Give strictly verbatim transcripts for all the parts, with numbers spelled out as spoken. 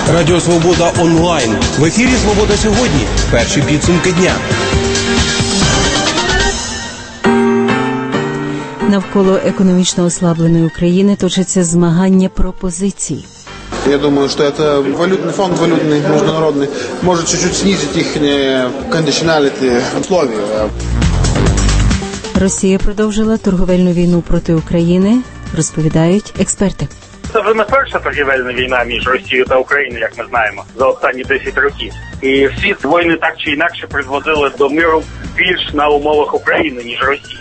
Радіо Свобода онлайн. В ефірі «Свобода сьогодні». Перші підсумки дня. Навколо економічно ослабленої України точаться змагання пропозицій. Я думаю, что это валютный фонд, валютный, международный, может чуть-чуть снизить их кондиционалити условия. Росія продовжила торговельну війну проти України, розповідають експерти. Це вже не перша торгівельна війна між Росією та Україною, як ми знаємо, за останні десять років. І всі війни так чи інакше призводили до миру більш на умовах України, ніж Росії.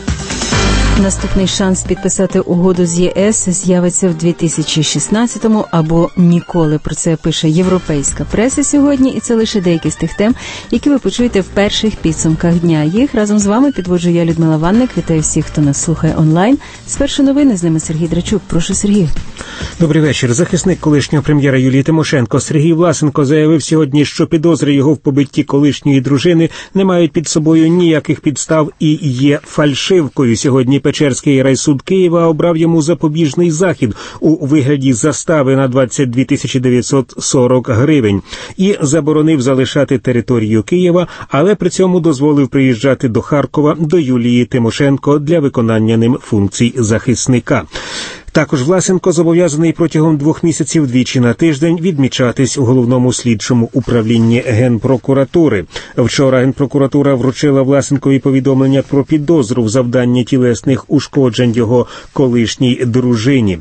Наступний шанс підписати угоду з ЄС з'явиться в дві тисячі шістнадцятому або ніколи. Про це пише європейська преса сьогодні, і це лише деякі з тих тем, які ви почуєте в перших підсумках дня. Їх разом з вами підводжу я, Людмила Ванник. Вітаю всіх, хто нас слухає онлайн. Спершу новини, з ними Сергій Драчук. Прошу, Сергій. Добрий вечір. Захисник колишнього прем'єра Юлії Тимошенко Сергій Власенко заявив сьогодні, що підозри його в побитті колишньої дружини не мають під собою ніяких підстав і є фальшивкою. Сьогодні Печерський райсуд Києва обрав йому запобіжний захід у вигляді застави на двадцять дві тисячі дев'ятсот сорок гривень і заборонив залишати територію Києва, але при цьому дозволив приїжджати до Харкова до Юлії Тимошенко для виконання ним функцій захисника. Також Власенко зобов'язаний протягом двох місяців двічі на тиждень відмічатись у головному слідчому управлінні Генпрокуратури. Вчора Генпрокуратура вручила Власенкові повідомлення про підозру в завданні тілесних ушкоджень його колишній дружині.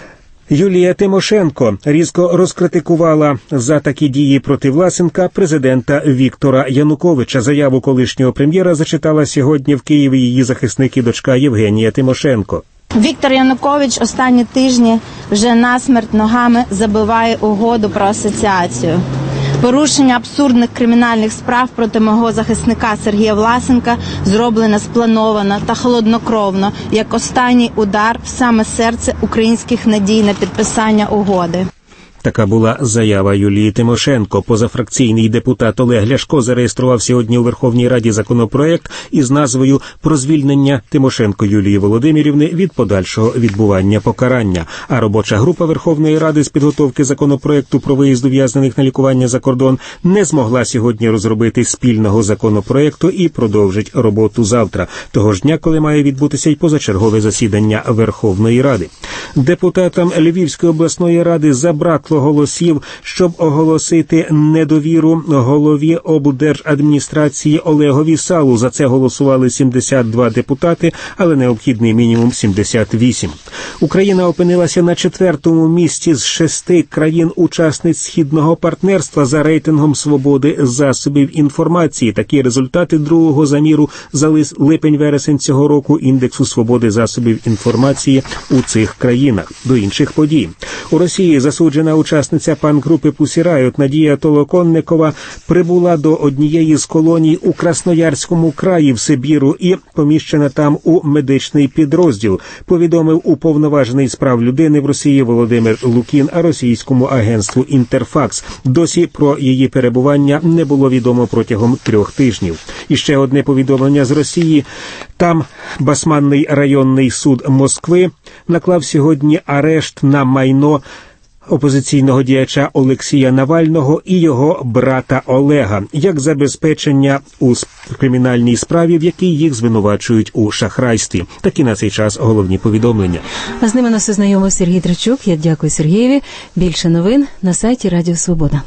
Юлія Тимошенко різко розкритикувала за такі дії проти Власенка президента Віктора Януковича. Заяву колишнього прем'єра зачитала сьогодні в Києві її захисник і дочка Євгенія Тимошенко. Віктор Янукович останні тижні вже насмерть ногами забиває угоду про асоціацію. Порушення абсурдних кримінальних справ проти мого захисника Сергія Власенка зроблено сплановано та холоднокровно, як останній удар в саме серце українських надій на підписання угоди. Така була заява Юлії Тимошенко. Позафракційний депутат Олег Ляшко зареєстрував сьогодні у Верховній Раді законопроект із назвою «Про звільнення Тимошенко Юлії Володимирівни від подальшого відбування покарання». А робоча група Верховної Ради з підготовки законопроекту про виїзд ув'язнених на лікування за кордон не змогла сьогодні розробити спільного законопроекту і продовжить роботу завтра, того ж дня, коли має відбутися й позачергове засідання Верховної Ради. Депутатам Львівської обласної ради забракло голосів, щоб оголосити недовіру голові облдержадміністрації Олегові Салу. За це голосували сімдесят два депутати, але необхідний мінімум сімдесят вісім. Україна опинилася на четвертому місці з шести країн-учасниць Східного партнерства за рейтингом свободи засобів інформації. Такі результати другого заміру за липень-вересень цього року індексу свободи засобів інформації у цих країнах. До інших подій. У Росії засуджена учасниця панк-групи Pussy Riot Надія Толоконникова прибула до однієї з колоній у Красноярському краї в Сибіру і поміщена там у медичний підрозділ, повідомив уповноважений з прав людини в Росії Володимир Лукін російському агентству «Інтерфакс». Досі про її перебування не було відомо протягом трьох тижнів. І ще одне повідомлення з Росії. Там Басманний районний суд Москви наклав сьогодні арешт на майно опозиційного діяча Олексія Навального і його брата Олега, як забезпечення у кримінальній справі, в якій їх звинувачують у шахрайстві. Такі на цей час головні повідомлення. А з ними нас ознайомив Сергій Драчук. Я дякую Сергієві. Більше новин на сайті Радіо Свобода.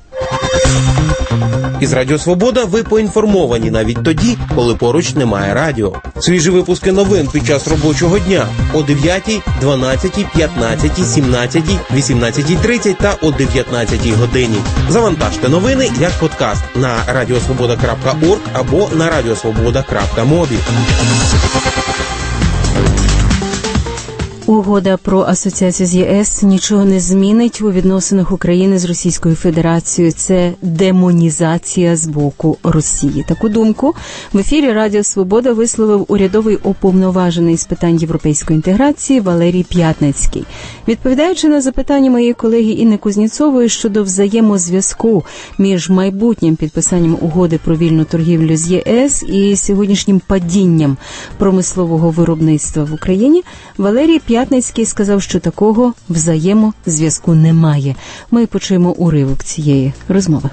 Із Радіо Свобода ви поінформовані навіть тоді, коли поруч немає радіо. Свіжі випуски новин під час робочого дня о дев'ятій, дванадцятій, п'ятнадцятій, сімнадцятій, вісімнадцятій тридцять та о дев'ятнадцятій годині. Завантажте новини як подкаст на радіосвобода крапка орг або на радіосвобода крапка мобі. Угода про асоціацію з ЄС нічого не змінить у відносинах України з Російською Федерацією. Це демонізація з боку Росії. Таку думку в ефірі Радіо Свобода висловив урядовий уповноважений з питань європейської інтеграції Валерій П'ятницький. Відповідаючи на запитання моєї колеги Інни Кузнєцової щодо взаємозв'язку між майбутнім підписанням угоди про вільну торгівлю з ЄС і сьогоднішнім падінням промислового виробництва в Україні, Валерій П'ятницький П'ятницький сказав, що такого взаємозв'язку немає. Ми почуємо уривок цієї розмови.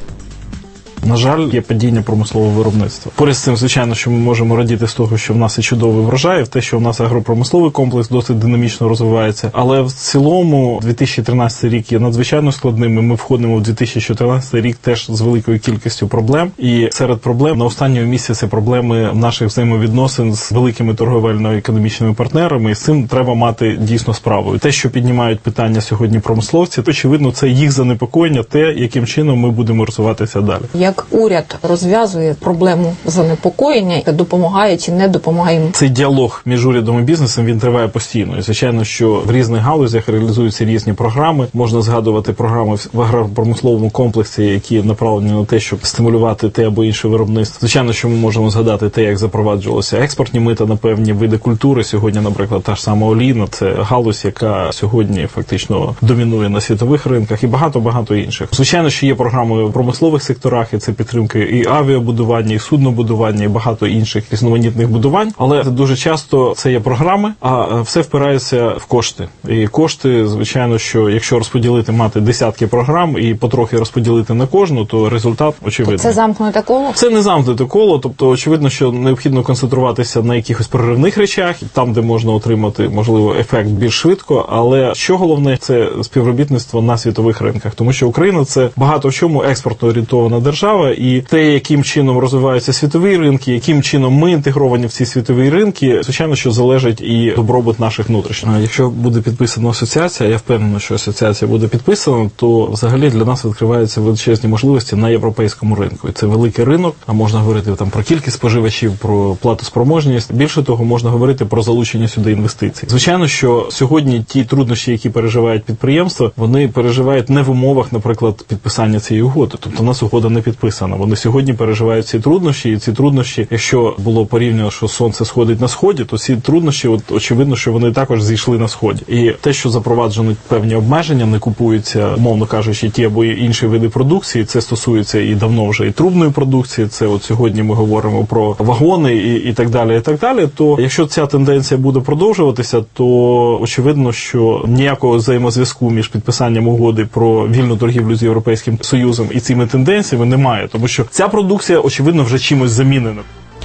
На жаль, є падіння промислового виробництва. Поряд з цим, звичайно, що ми можемо радіти з того, що в нас є чудовий врожай, в те, що в нас агропромисловий комплекс досить динамічно розвивається. Але в цілому дві тисячі тринадцятий рік є надзвичайно складним, і ми входимо в дві тисячі чотирнадцятий рік теж з великою кількістю проблем. І серед проблем на останньому місці це проблеми наших взаємовідносин з великими торговельно-економічними партнерами, і з цим треба мати дійсно справу. І те, що піднімають питання сьогодні промисловці, то, очевидно, це їх занепокоєння, те, яким чином ми будемо розвиватися далі. Як уряд розв'язує проблему занепокоєння, допомагає чи не допомагає? Цей діалог між урядом і бізнесом, він триває постійно. І, звичайно, що в різних галузях реалізуються різні програми. Можна згадувати програми в агропромисловому комплексі, які направлені на те, щоб стимулювати те або інше виробництво. Звичайно, що ми можемо згадати те, як запроваджувалися експортні мита на певні види культури. Сьогодні, наприклад, та ж сама олійна, це галузь, яка сьогодні фактично домінує на світових ринках, і багато-багато інших. Звичайно, що є програми в промислових секторах, і це підтримки і авіабудування, і суднобудування, і багато інших різноманітних будувань. Але дуже часто це є програми, а все впирається в кошти. І кошти, звичайно, що якщо розподілити, мати десятки програм і потрохи розподілити на кожну, то результат очевидний. Це замкнуте коло? Це не замкнуте коло, тобто очевидно, що необхідно концентруватися на якихось проривних речах, там, де можна отримати, можливо, ефект більш швидко, але що головне, це співробітництво на світових ринках, тому що Україна – це багато в чому експортно орієнтована держава, і те, яким чином розвиваються світові ринки, яким чином ми інтегровані в ці світові ринки, звичайно, що залежить і добробут наших внутрішніх. Якщо буде підписана асоціація, я впевнений, що асоціація буде підписана, то взагалі для нас відкриваються величезні можливості на європейському ринку. І це великий ринок, а можна говорити там про кількість споживачів, про платоспроможність. Більше того, можна говорити про залучення сюди інвестицій. Звичайно, що сьогодні ті труднощі, які переживають підприємства, вони переживають не в умовах, наприклад, підписання цієї угоди. Тобто у нас угода не підписана. Вони сьогодні переживають ці труднощі, і ці труднощі, якщо було порівняно, що сонце сходить на сході, то ці труднощі, от очевидно, що вони також зійшли на сході. І те, що запроваджені певні обмеження, не купуються, умовно кажучи, ті або інші види продукції, це стосується і давно вже і трубної продукції, це от сьогодні ми говоримо про вагони і, і так далі, і так далі, то якщо ця тенденція буде продовжуватися, то очевидно, що ніякого взаємозв'язку між підписанням угоди про вільну торгівлю з Європейським Союзом і цими тенденціями немає, тому що ця продукція, очевидно, вже чимось замінена.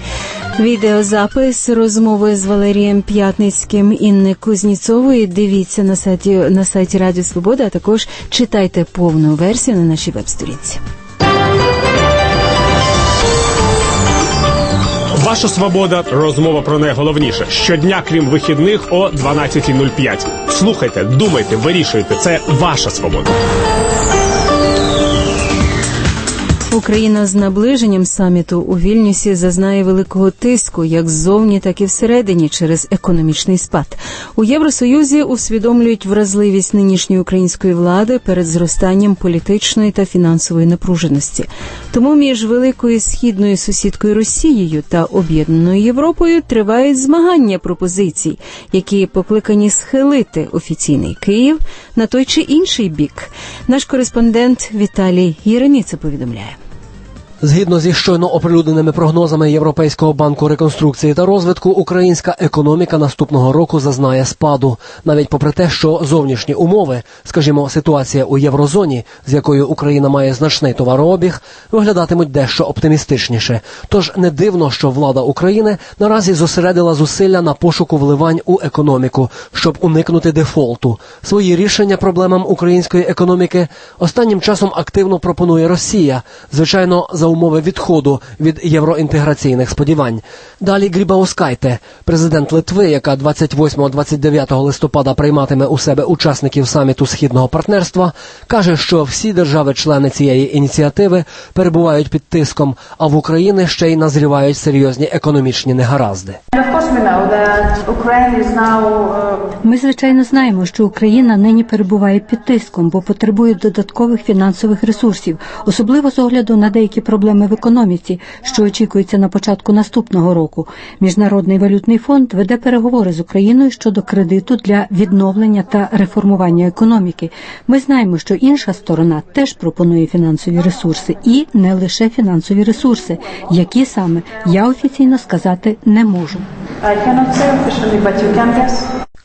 Відеозапис розмови з Валерієм П'ятницьким, Інни Кузніцової дивіться на сайті, на сайті Радіо Свобода, а також читайте повну версію на нашій веб-сторінці. Ваша свобода. Розмова про найголовніше. Щодня, крім вихідних, о дванадцята нуль п'ять. Слухайте, думайте, вирішуйте. Це ваша свобода. Україна з наближенням саміту у Вільнюсі зазнає великого тиску, як ззовні, так і всередині, через економічний спад. У Євросоюзі усвідомлюють вразливість нинішньої української влади перед зростанням політичної та фінансової напруженості. Тому між великою східною сусідкою Росією та об'єднаною Європою тривають змагання пропозицій, які покликані схилити офіційний Київ на той чи інший бік. Наш кореспондент Віталій Єреміца повідомляє. Згідно зі щойно оприлюдненими прогнозами Європейського банку реконструкції та розвитку, українська економіка наступного року зазнає спаду. Навіть попри те, що зовнішні умови, скажімо, ситуація у єврозоні, з якою Україна має значний товарообіг, виглядатимуть дещо оптимістичніше. Тож не дивно, що влада України наразі зосередила зусилля на пошуку вливань у економіку, щоб уникнути дефолту. Свої рішення проблемам української економіки останнім часом активно пропонує Росія, звичайно, за умови відходу від євроінтеграційних сподівань. Далі Грібаускайте, президент Литви, яка двадцять восьмого - двадцять дев'ятого листопада прийматиме у себе учасників саміту Східного партнерства, каже, що всі держави-члени цієї ініціативи перебувають під тиском, а в Україні ще й назрівають серйозні економічні негаразди. Ми, звичайно, знаємо, що Україна нині перебуває під тиском, бо потребує додаткових фінансових ресурсів, особливо з огляду на деякі проблеми в економіці, що очікується на початку наступного року. Міжнародний валютний фонд веде переговори з Україною щодо кредиту для відновлення та реформування економіки. Ми знаємо, що інша сторона теж пропонує фінансові ресурси, і не лише фінансові ресурси, які саме я офіційно сказати не можу.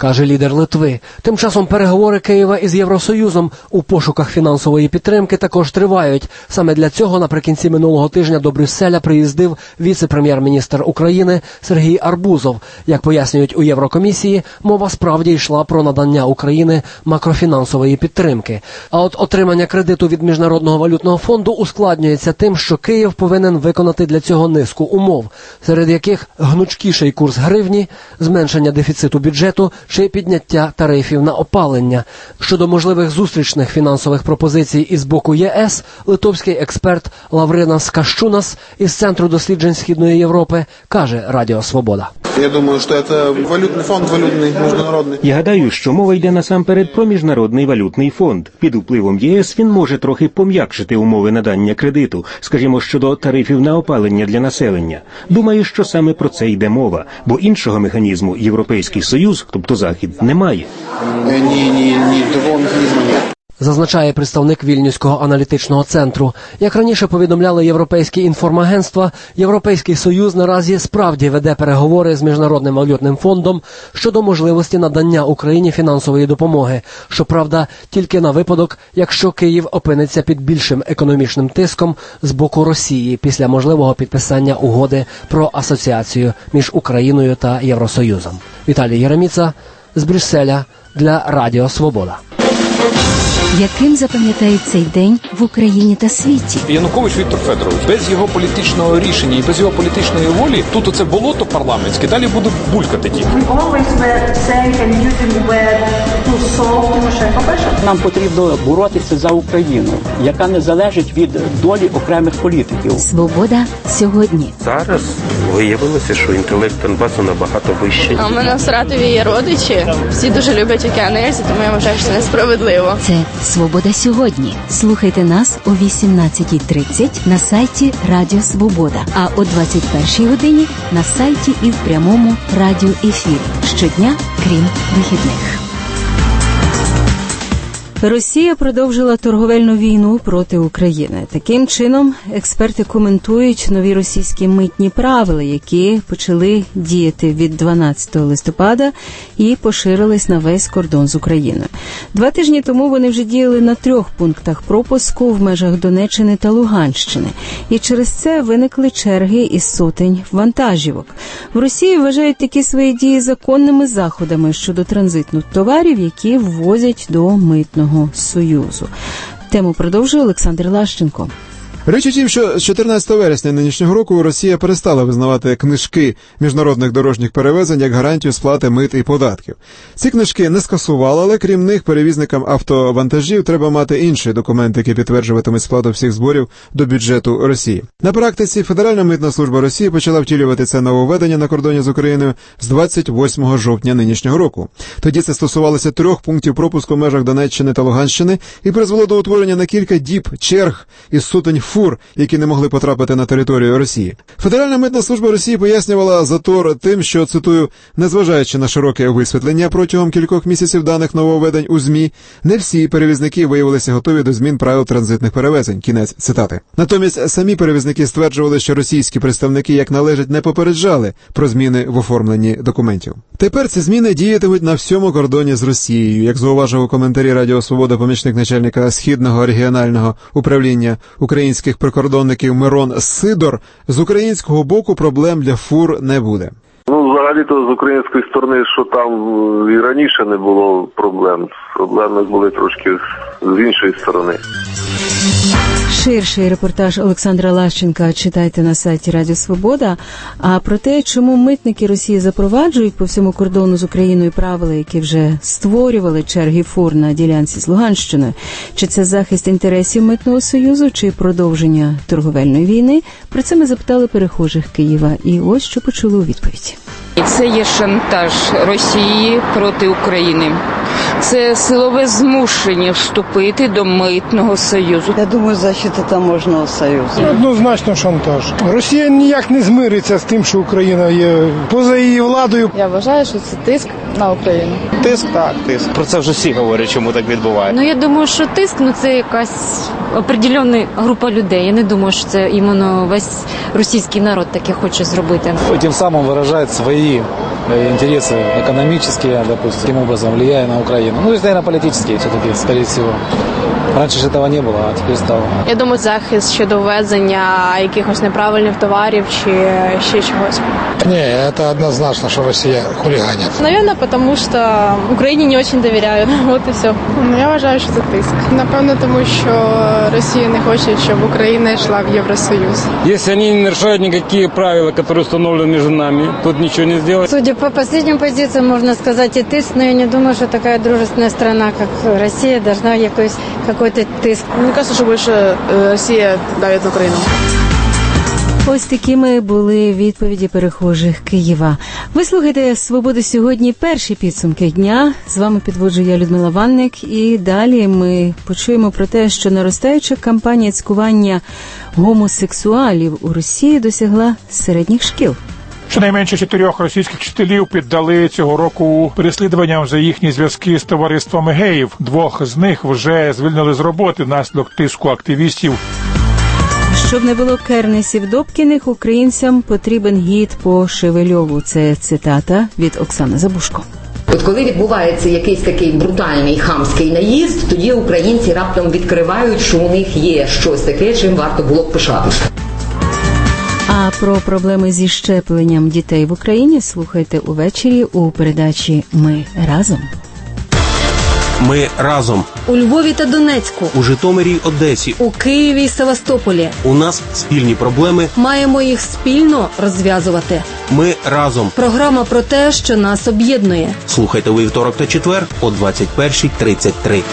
каже лідер Литви. Тим часом переговори Києва із Євросоюзом у пошуках фінансової підтримки також тривають. Саме для цього наприкінці минулого тижня до Брюсселя приїздив віце-прем'єр-міністр України Сергій Арбузов. Як пояснюють у Єврокомісії, мова справді йшла про надання Україні макрофінансової підтримки. А от отримання кредиту від Міжнародного валютного фонду ускладнюється тим, що Київ повинен виконати для цього низку умов, серед яких гнучкіший курс гривні, зменшення дефіциту бюджету чи підняття тарифів на опалення. Щодо можливих зустрічних фінансових пропозицій із боку ЄС, литовський експерт Лавринас Кащунас із Центру досліджень Східної Європи каже Радіо Свобода. Я думаю, що це валютний фонд, валютний, міжнародний. Я гадаю, що мова йде насамперед про Міжнародний валютний фонд. Під впливом ЄС він може трохи пом'якшити умови надання кредиту, скажімо, щодо тарифів на опалення для населення. Думаю, що саме про це йде мова, бо іншого механізму Європейський Союз, тобто Захід, не має. Ні, ні, ні, такого механізму немає. Зазначає представник Вільнюського аналітичного центру. Як раніше повідомляли європейські інформагентства, Європейський Союз наразі справді веде переговори з Міжнародним валютним фондом щодо можливості надання Україні фінансової допомоги. Щоправда, тільки на випадок, якщо Київ опиниться під більшим економічним тиском з боку Росії після можливого підписання угоди про асоціацію між Україною та Євросоюзом. Віталій Єреміца з Брюсселя для Радіо Свобода. Яким запам'ятають цей день в Україні та світі? Янукович Віктор Федорович. Без його політичного рішення і без його політичної волі тут оце болото парламентське далі буде булькати тільки. Нам потрібно боротися за Україну, яка не залежить від долі окремих політиків. Свобода сьогодні. Зараз виявилося, що інтелект Донбасу набагато вищий. А в мене в Саратові є родичі. Всі дуже люблять Океан Ельзи, тому я вважаю, що це несправедливо. Це «Свобода сьогодні». Слухайте нас о вісімнадцятій тридцять на сайті Радіо Свобода, а о двадцять першій годині на сайті і в прямому радіоефірі. Щодня, крім вихідних. Росія продовжила торговельну війну проти України. Таким чином, експерти коментують нові російські митні правила, які почали діяти від дванадцятого листопада і поширились на весь кордон з Україною. Два тижні тому вони вже діяли на трьох пунктах пропуску в межах Донеччини та Луганщини. І через це виникли черги із сотень вантажівок. В Росії вважають такі свої дії законними заходами щодо транзитних товарів, які ввозять до митного Союзу. Тему продовжує Олександр Лащенко. Річ у тім, що з чотирнадцятого вересня нинішнього року Росія перестала визнавати книжки міжнародних дорожніх перевезень як гарантію сплати мит і податків. Ці книжки не скасували, але крім них перевізникам автовантажів треба мати інші документи, які підтверджуватимуть сплату всіх зборів до бюджету Росії. На практиці Федеральна митна служба Росії почала втілювати це нововведення на кордоні з Україною з двадцять восьмого жовтня нинішнього року. Тоді це стосувалося трьох пунктів пропуску в межах Донеччини та Луганщини і призвело до утворення на кілька діб черг із сотень фур, які не могли потрапити на територію Росії. Федеральна митна служба Росії пояснювала затор тим, що, цитую, незважаючи на широке висвітлення протягом кількох місяців даних нововведень у ЗМІ, не всі перевізники виявилися готові до змін правил транзитних перевезень. Кінець цитати. Натомість самі перевізники стверджували, що російські представники як належить не попереджали про зміни в оформленні документів. Тепер ці зміни діятимуть на всьому кордоні з Росією, як зауважив у коментарі Радіо Свобода помічник начальника Східного регіонального управління українських прикордонників Мирон Сидор. З українського боку проблем для фур не буде. Ну, взагалі-то з української сторони, що там і раніше не було проблем. Проблеми були трошки з іншої сторони. Ширший репортаж Олександра Лащенка читайте на сайті Радіо Свобода. А про те, чому митники Росії запроваджують по всьому кордону з Україною правила, які вже створювали черги фур на ділянці з Луганщиною, чи це захист інтересів Митного Союзу, чи продовження торговельної війни, про це ми запитали перехожих Києва. І ось що почули у відповідь. Це є шантаж Росії проти України. Це силове змушення вступити до Митного Союзу. Я думаю, защита таможенного союзу. Однозначно шантаж. Росія ніяк не змириться з тим, що Україна є поза її владою. Я вважаю, що це тиск на Україну. Тиск? Так, тиск. Про це вже всі говорять, чому так відбувається. Ну, я думаю, що тиск, ну, це якась определенна група людей. Я не думаю, що це іменно весь російський народ таке хоче зробити. Тим самим виражають свої интересы экономические, допустим, таким образом влияя на Украину. Ну, то есть, наверное, политические все-таки, скорее всего. Раніше ж цього не було, а тепер стало. Я думаю, захист щодо ввезення якихось неправильних товарів чи ще чогось. Не, это однозначно, что Россия хулиганит. Наверное, потому что Україні не очень довіряють. Вот і все. Ну, я вважаю, що це тиск. Напевно, тому що Росія не хоче, щоб Україна йшла в Євросоюз. Если они не нарушают никакие правила, которые установлены между нами, тут ничего не сделать. Судя по последним позициям, можно сказать и тыск, но я не думаю, что такая дружественная страна, как Россия, должна якось какой-то тиск. Мне кажется, что больше Россия давит на Украину. Ось такими були відповіді перехожих Києва. Ви слухаєте «Свободу сьогодні», перші підсумки дня. З вами підводжу я, Людмила Ванник. І далі ми почуємо про те, що наростаюча кампанія цькування гомосексуалів у Росії досягла середніх шкіл. Щонайменше чотирьох російських вчителів піддали цього року переслідуванням за їхні зв'язки з товариствами геїв. Двох з них вже звільнили з роботи внаслідок тиску активістів. Щоб не було Кернесів Добкіних, українцям потрібен гід по Шевельову. Це цитата від Оксани Забушко. От коли відбувається якийсь такий брутальний хамський наїзд, тоді українці раптом відкривають, що у них є щось таке, чим варто було б пишатися. А про проблеми зі щепленням дітей в Україні слухайте увечері у передачі «Ми разом». Ми разом. У Львові та Донецьку. У Житомирі й Одесі. У Києві й Севастополі. У нас спільні проблеми. Маємо їх спільно розв'язувати. Ми разом. Програма про те, що нас об'єднує. Слухайте у вівторок та четвер о двадцять перша тридцять три.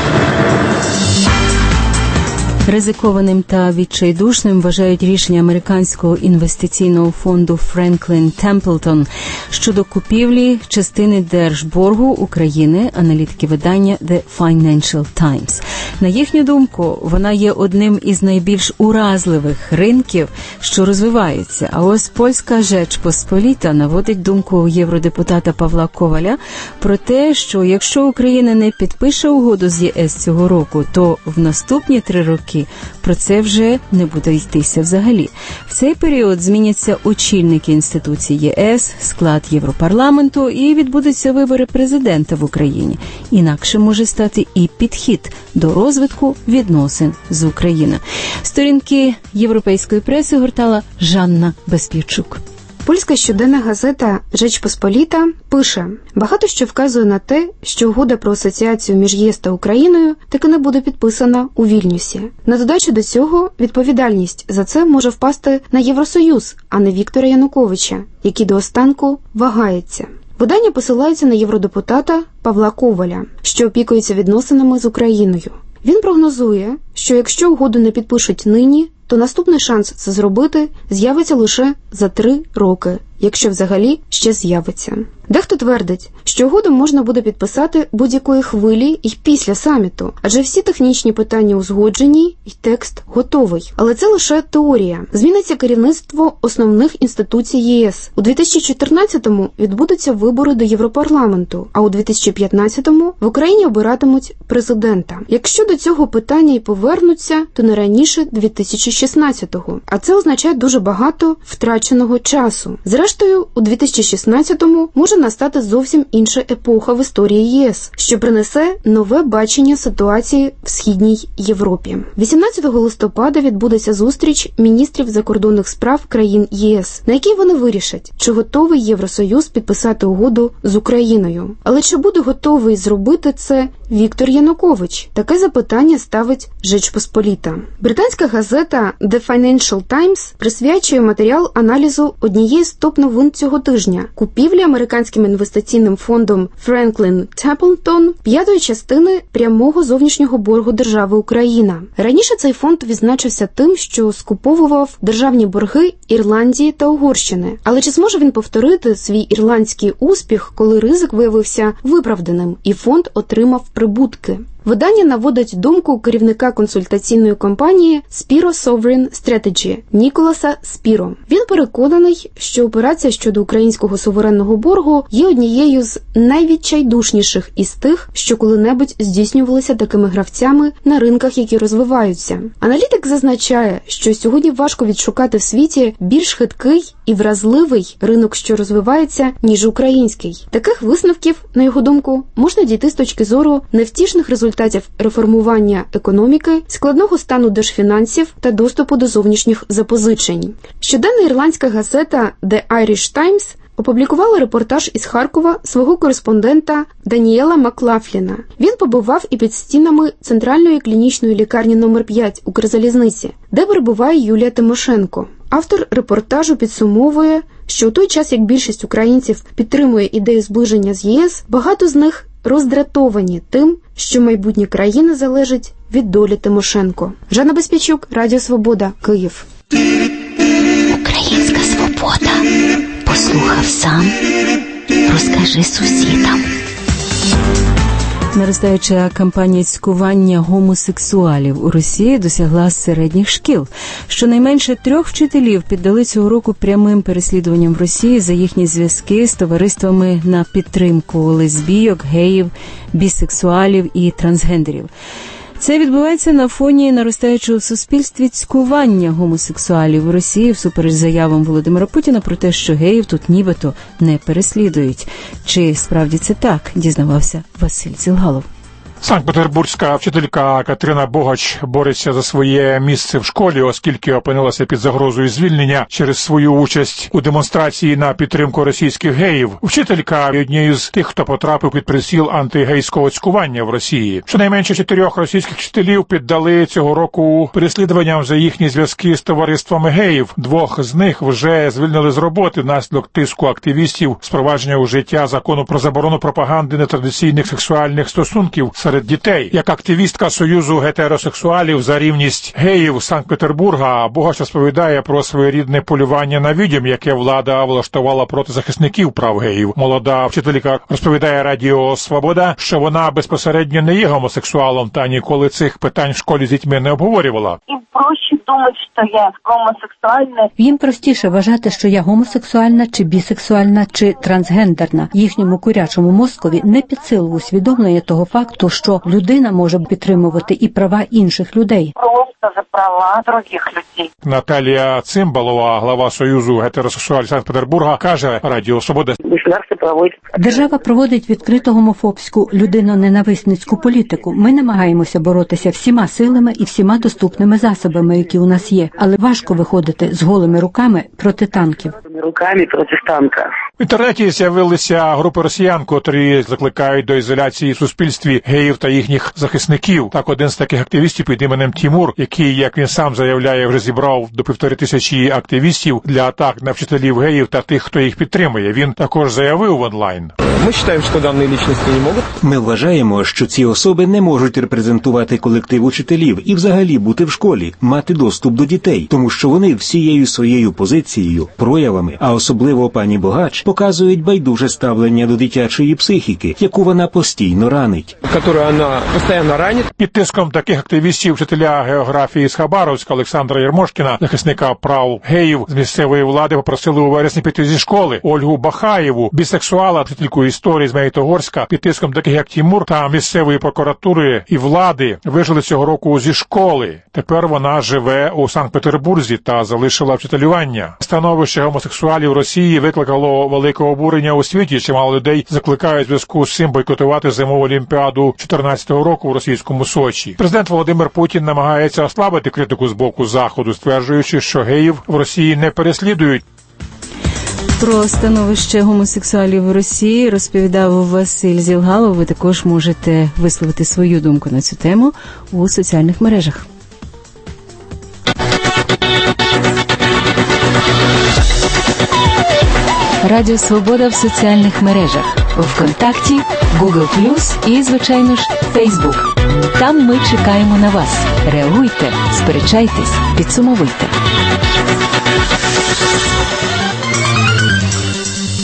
Ризикованим та відчайдушним вважають рішення американського інвестиційного фонду Franklin Templeton щодо купівлі частини держборгу України, аналітики видання The Financial Times. На їхню думку, вона є одним із найбільш уразливих ринків, що розвиваються. А ось польська Rzecz Pospolita наводить думку євродепутата Павла Коваля про те, що якщо Україна не підпише угоду з ЄС цього року, то в наступні три роки про це вже не буде йтися взагалі. В цей період зміняться очільники інституцій ЄС, склад Європарламенту і відбудуться вибори президента в Україні. Інакше може стати і підхід до розвитку відносин з Україною. Сторінки європейської преси гортала Жанна Безпічук. Польська щоденна газета «Rzecz Pospolita» пише: багато що вказує на те, що угода про асоціацію між ЄС та Україною таки не буде підписана у Вільнюсі. На додачу до цього, відповідальність за це може впасти на Євросоюз, а не Віктора Януковича, який до останку вагається. Видання посилається на євродепутата Павла Коваля, що опікується відносинами з Україною. Він прогнозує, що якщо угоду не підпишуть нині, то наступний шанс це зробити з'явиться лише за три роки, якщо взагалі ще з'явиться. Дехто твердить, що угоду можна буде підписати будь-якої хвилі і після саміту, адже всі технічні питання узгоджені і текст готовий. Але це лише теорія. Зміниться керівництво основних інституцій ЄС. У дві тисячі чотирнадцятому відбудуться вибори до Європарламенту, а у дві тисячі п'ятнадцятому в Україні обиратимуть президента. Якщо до цього питання й повернуться, то не раніше дві тисячі шістнадцятого. А це означає дуже багато втраченого часу. Зрештою, у дві тисячі шістнадцятому може настати зовсім інша епоха в історії ЄС, що принесе нове бачення ситуації в Східній Європі. вісімнадцятого листопада відбудеться зустріч міністрів закордонних справ країн ЄС, на якій вони вирішать, чи готовий Євросоюз підписати угоду з Україною. Але чи буде готовий зробити це Віктор Янукович? Таке запитання ставить Rzecz Pospolita. Британська газета The Financial Times присвячує матеріал аналізу однієї з топ-новин цього тижня – купівлі американським інвестиційним фондом Franklin Templeton п'ятої частини прямого зовнішнього боргу держави Україна. Раніше цей фонд відзначився тим, що скуповував державні борги Ірландії та Угорщини. Але чи зможе він повторити свій ірландський успіх, коли ризик виявився виправданим і фонд отримав прибутки? Видання наводить думку керівника консультаційної компанії Spiro Sovereign Strategy Ніколаса Спіро. Він переконаний, що операція щодо українського суверенного боргу є однією з найвідчайдушніших із тих, що коли-небудь здійснювалися такими гравцями на ринках, які розвиваються. Аналітик зазначає, що сьогодні важко відшукати в світі більш хиткий і вразливий ринок, що розвивається, ніж український. Таких висновків, на його думку, можна дійти з точки зору невтішних результатів реформування економіки, складного стану держфінансів та доступу до зовнішніх запозичень. Щоденна ірландська газета The Irish Times опублікувала репортаж із Харкова свого кореспондента Даніела Маклафліна. Він побував і під стінами Центральної клінічної лікарні номер п'ять Укрзалізниці, де перебуває Юлія Тимошенко. Автор репортажу підсумовує, що у той час, як більшість українців підтримує ідею зближення з ЄС, багато з них роздратовані тим, що майбутнє країни залежить від долі Тимошенко. Жанна Безпічук, Радіо Свобода, Київ. Українська свобода. Послухав сам, розкажи сусідам. Наростаюча кампанія цькування гомосексуалів у Росії досягла середніх шкіл. Щонайменше трьох вчителів піддали цього року прямим переслідуванням в Росії за їхні зв'язки з товариствами на підтримку лесбійок, геїв, бісексуалів і трансгендерів. Це відбувається на фоні наростаючого в суспільстві цькування гомосексуалів в Росії всупереч заявам Володимира Путіна про те, що геїв тут нібито не переслідують. Чи справді це так, дізнавався Василь Зілгалов. Санкт-Петербурзька вчителька Катерина Богач бореться за своє місце в школі, оскільки опинилася під загрозою звільнення через свою участь у демонстрації на підтримку російських геїв. Вчителька є однією з тих, хто потрапив під приціл антигейського цькування в Росії. Щонайменше чотирьох російських вчителів піддали цього року переслідуванням за їхні зв'язки з товариствами геїв. Двох з них вже звільнили з роботи внаслідок тиску активістів спровадження у життя закону про заборону пропаганди нетрадиційних сексуальних стосунків серед дітей. Як активістка Союзу гетеросексуалів за рівність геїв Санкт-Петербурга, Богач розповідає про своєрідне полювання на відьом, яке влада влаштувала проти захисників прав геїв. Молода вчителька розповідає Радіо Свобода, що вона безпосередньо не є гомосексуалом та ніколи цих питань в школі з дітьми не обговорювала. Їм проще думати, що я гомосексуальна. Їм простіше вважати, що я гомосексуальна, чи бісексуальна, чи трансгендерна. Їхньому курячому мозкові не під силу усвідомлення того факту, що людина може підтримувати і права інших людей. Просто за права других людей. Наталія Цимбалова, глава Союзу гетеросексуалів Санкт-Петербурга, каже Радіо Свобода. Держава проводить відкрито гомофобську, людиноненависницьку політику. Ми намагаємося боротися всіма силами і всіма доступними засобами, які у нас є, але важко виходити з голими руками проти танків. Руками проти танка. В інтернеті з'явилися групи росіян, котрі закликають до ізоляції в суспільстві геїв та їхніх захисників. Так, один з таких активістів під іменем Тімур, який, як він сам заявляє, вже зібрав до півтори тисячі активістів для атак на вчителів геїв та тих, хто їх підтримує. Він також заявив в онлайн. Ми вважаємо, що дані лічності не можуть. Ми вважаємо, що ці особи не можуть репрезентувати колектив учителів і взагалі бути в школі, мати доступ до дітей, тому що вони всією своєю позицією, проявами, а особливо пані Богач, показують байдуже ставлення до дитячої психіки, яку вона постійно ранить. Яку вона постійно ранить. Під тиском таких активістів вчителя географії з Хабаровська Олександра Єрмошкіна, захисника прав геїв з місцевої влади, попросили у вересні піти зі школи. Ольгу Бахаєву, бісексуала, вчительку історії з Магнітогорська, під тиском таких як Тімур та місцевої прокуратури і влади вижили цього року зі школи. Тепер вона живе у Санкт-Петербурзі та залишила вчителювання. Становище гомосексуалів Росії викликало велике обурення у світі. Чимало людей закликають в зв'язку з цим бойкотувати зимову олімпіаду чотирнадцятого року в російському Сочі. Президент Володимир Путін намагається ослабити критику з боку Заходу, стверджуючи, що геїв в Росії не переслідують. Про становище гомосексуалів в Росії розповідав Василь Зілгалов. Ви також можете висловити свою думку на цю тему у соціальних мережах. Радіо Свобода в соціальних мережах. ВКонтакті, Google плюс і, звичайно ж, Фейсбук. Там ми чекаємо на вас. Реагуйте, сперечайтесь, підсумовуйте. У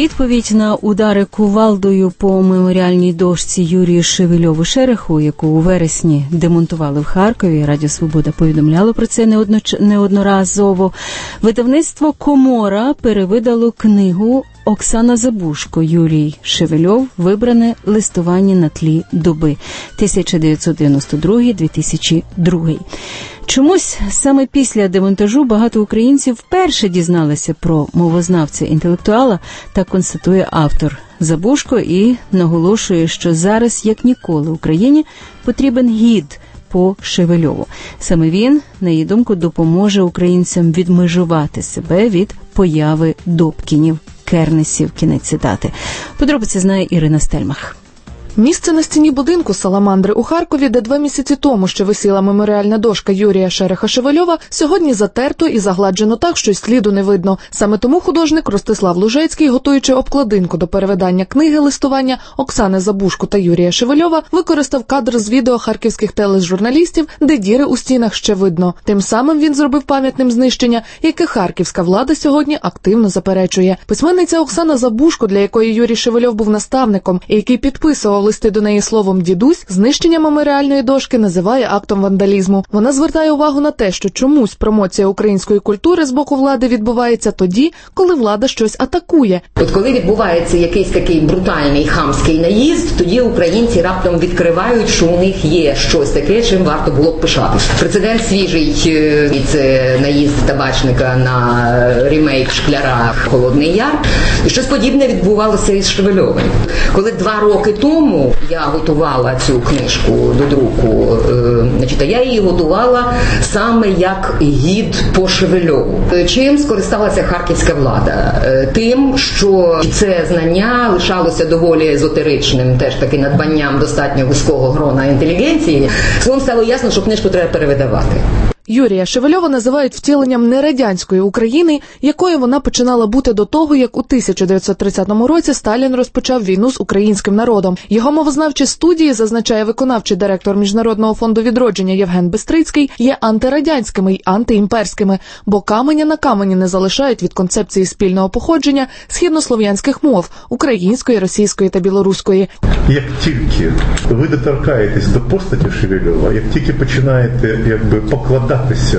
відповідь на удари кувалдою по меморіальній дошці Юрію Шевельову-Шереху, яку у вересні демонтували в Харкові, Радіо Свобода повідомляло про це неодноч... неодноразово, видавництво «Комора» перевидало книгу Оксана Забушко, Юрій Шевельов, вибране листування на тлі доби тисяча дев'ятсот дев'яносто другий - дві тисячі другий. Чомусь саме після демонтажу багато українців вперше дізналися про мовознавця-інтелектуала, так констатує автор Забушко і наголошує, що зараз, як ніколи, Україні потрібен гід по Шевельову. Саме він, на її думку, допоможе українцям відмежувати себе від появи Добкінів, Кернесів. Кінець цитати. Подробиці знає Ірина Стельмах. Місце на стіні будинку «Саламандри» у Харкові, де два місяці тому ще висіла меморіальна дошка Юрія Шереха-Шевельова, сьогодні затерто і загладжено так, що й сліду не видно. Саме тому художник Ростислав Лужецький, готуючи обкладинку до перевидання книги листування Оксани Забушко та Юрія Шевельова, використав кадр з відео харківських тележурналістів, де діри у стінах ще видно. Тим самим він зробив пам'ятним знищення, яке харківська влада сьогодні активно заперечує. Письменниця Оксана Забушко, для якої Юрій Шевельов був наставником і який підписував листи до неї словом «дідусь», знищення меморіальної дошки називає актом вандалізму. Вона звертає увагу на те, що чомусь промоція української культури з боку влади відбувається тоді, коли влада щось атакує. От коли відбувається якийсь такий брутальний хамський наїзд, тоді українці раптом відкривають, що у них є щось таке, чим варто було б пишатися. Прецедент свіжий – це наїзд табачника на ремейк «Шкляра» «Холодний Яр». І щось подібне відбувалося із Шевельовим. Коли два роки тому я готувала цю книжку до друку, значить, я її готувала саме як гід по Шевельову. Чим скористалася харківська влада? Тим, що це знання лишалося доволі езотеричним, теж таки надбанням достатньо вузького грона інтелігенції. Словом, стало ясно, що книжку треба перевидавати. Юрія Шевельова називають втіленням нерадянської України, якою вона починала бути до того, як у тисяча дев'ятсот тридцятому році Сталін розпочав війну з українським народом. Його мовознавчі студії, зазначає виконавчий директор Міжнародного фонду відродження Євген Бистрицький, є антирадянськими й антиімперськими, бо каменя на камені не залишають від концепції спільного походження східнослов'янських мов – української, російської та білоруської. Як тільки ви доторкаєтесь до постаті Шевельова, як тільки починаєте якби покладати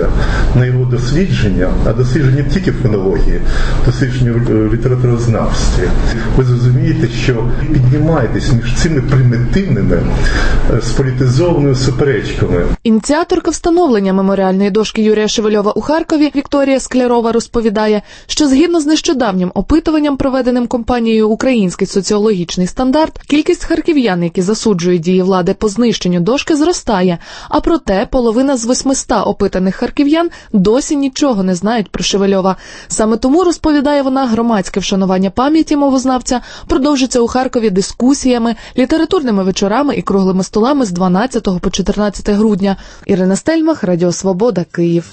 на його дослідження, а дослідження не тільки фонології, дослідження в літературознавстві, ви зрозумієте, що піднімаєтесь між цими примітивними, сполітизованими суперечками. Ініціаторка встановлення меморіальної дошки Юрія Шевельова у Харкові Вікторія Склярова розповідає, що згідно з нещодавнім опитуванням, проведеним компанією «Український соціологічний стандарт», кількість харків'ян, які засуджують дії влади по знищенню дошки, зростає, а проте половина з восьмиста опитаних опитаних харків'ян досі нічого не знають про Шевельова. Саме тому, розповідає вона, громадське вшанування пам'яті мовознавця продовжиться у Харкові дискусіями, літературними вечорами і круглими столами з дванадцятого по чотирнадцяте грудня. Ірина Стельмах, Радіо Свобода, Київ.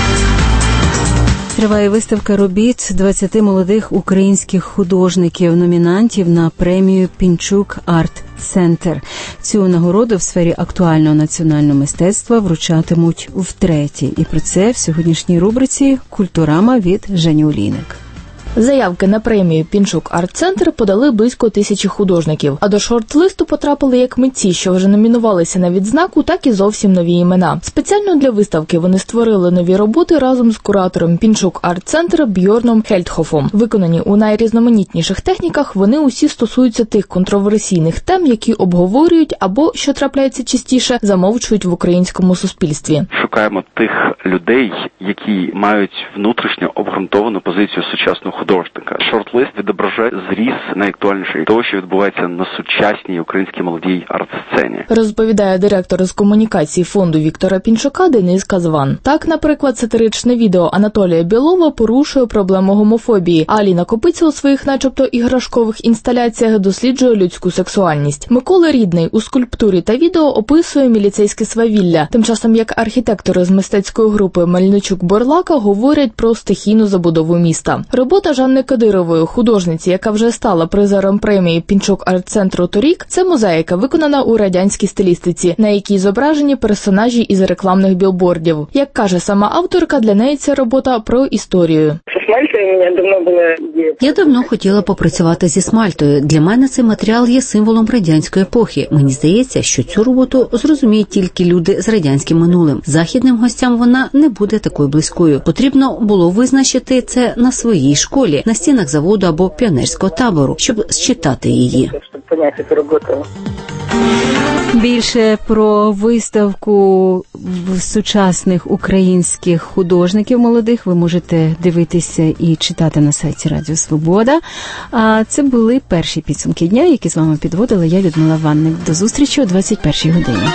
Триває виставка робіт двадцяти молодих українських художників-номінантів на премію «Пінчук Арт-Центр». Цю нагороду в сфері актуального національного мистецтва вручатимуть втретє. І про це в сьогоднішній рубриці «Культурама» від Жені Олійник. Заявки на премію «Пінчук Арт-Центр» подали близько тисячі художників, а до шорт-листу потрапили як митці, що вже номінувалися на відзнаку, так і зовсім нові імена. Спеціально для виставки вони створили нові роботи разом з куратором «Пінчук Арт-Центр» Бьорном Хельтхофом. Виконані у найрізноманітніших техніках, вони усі стосуються тих контроверсійних тем, які обговорюють або, що трапляється частіше, замовчують в українському суспільстві. Шукаємо тих людей, які мають внутрішньо обґрунтовану позицію сучасного художника. Шорт-лист відображає зріз найактуальніший того, що відбувається на сучасній українській молодій арт-сцені. Розповідає директор з комунікації фонду Віктора Пінчука Денис Казван. Так, наприклад, сатиричне відео Анатолія Білова порушує проблему гомофобії, а Аліна Копиця у своїх начебто іграшкових інсталяціях досліджує людську сексуальність. Микола Рідний у скульптурі та відео описує міліцейське свавілля. Тим часом, як архітектори з мистецької групи Мельничук-Борлака говорять про стихійну забудову міста. Робота Жанни Кадирової, художниці, яка вже стала призером премії «Пінчук Арт-Центру» торік, це мозаїка, виконана у радянській стилістиці, на якій зображені персонажі із рекламних білбордів. Як каже сама авторка, для неї ця робота про історію. Со смальта у меня давно была идея. Я давно хотіла попрацювати зі смальтою. Для мене цей матеріал є символом радянської епохи. Мені здається, що цю роботу зрозуміють тільки люди з радянським минулим. Західним гостям вона не буде такою близькою. Потрібно було визначити це на своїй школі, на стінах заводу або піонерського табору, щоб считати її. Щоб поняти цю роботу. Більше про виставку сучасних українських художників молодих ви можете дивитися і читати на сайті Радіо Свобода. А це були перші підсумки дня, які з вами підводила я, Людмила Ванник. До зустрічі о двадцять першій годині.